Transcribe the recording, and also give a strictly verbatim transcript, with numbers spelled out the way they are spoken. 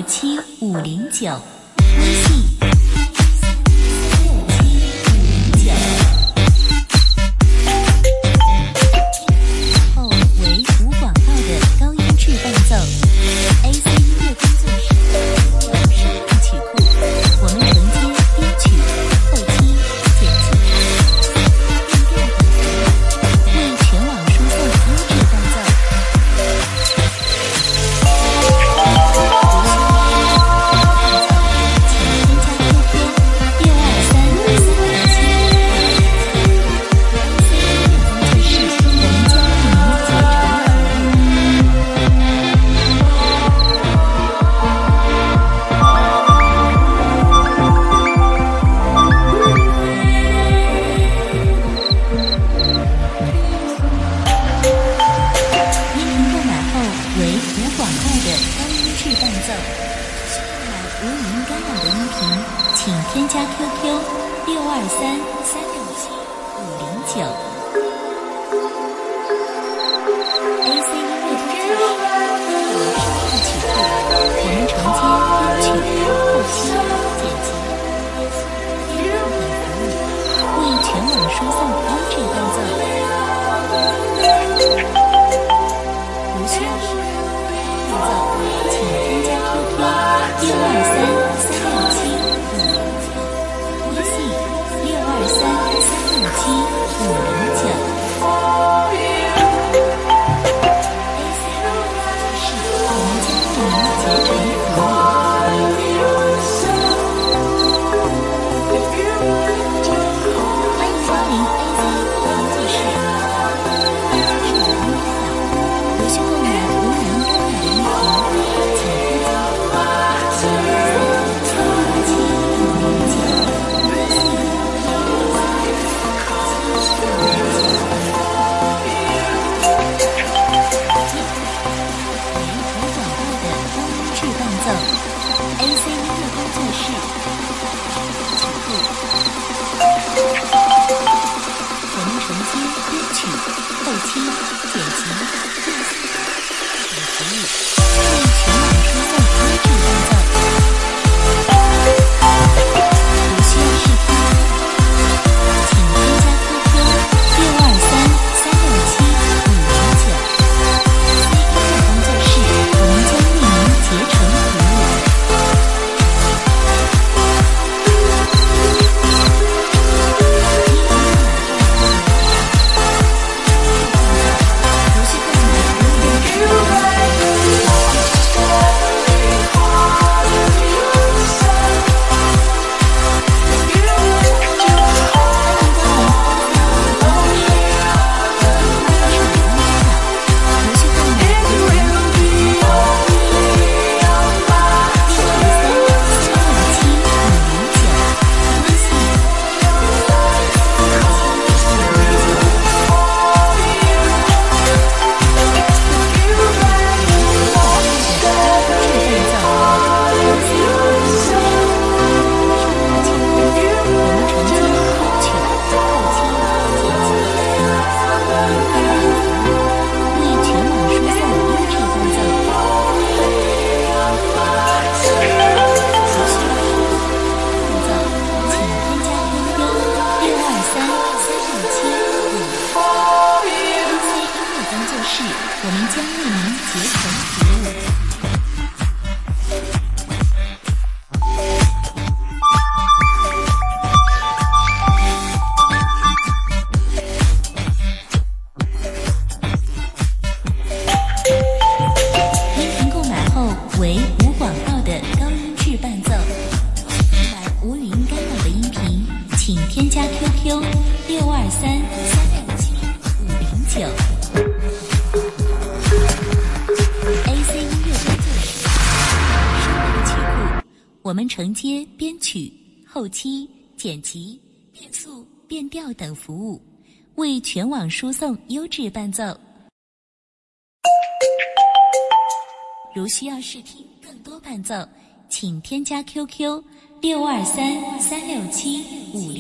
七五零九，微信六七五零九。后为无广告的高音质伴奏 ，A C 音乐工作室，有声浪曲库，我们承接编曲、后期、剪辑、为全网输送优质伴奏。无语音干扰的音频，请添加 Q Q 六二三三六七五零九。A C 音乐工作室，有声浪曲库，我们承接编曲、后期、剪辑、配送、音乐等服务，为全网输送优质伴奏。如需要使用伴奏，请添加 Q Q 六二三三六七五零九，微信六二三三六七五零九。A C 是我们将为您竭诚服务。欢迎光临 A C 音乐工作室。是我们音响，如需购买无语音干扰的音频，请添加A C 音乐工作室，曲库，我们承接编曲、后期、剪辑、配送等服务，为全网输送优质伴奏。如需要试听，请添加 Q Q 六二三三六七五零九。A C 音乐工作室，我们将为您竭诚服务。我们将为您竭诚服务。音频购买后为无广告的高音质伴奏。购买无语音干扰的音频，请添加 Q Q 六二三三六七五零九。我们承接编曲、后期、剪辑、变速、变调等服务，为全网输送优质伴奏。如需要试听更多伴奏，请添加 Q Q 六二三三六七五零。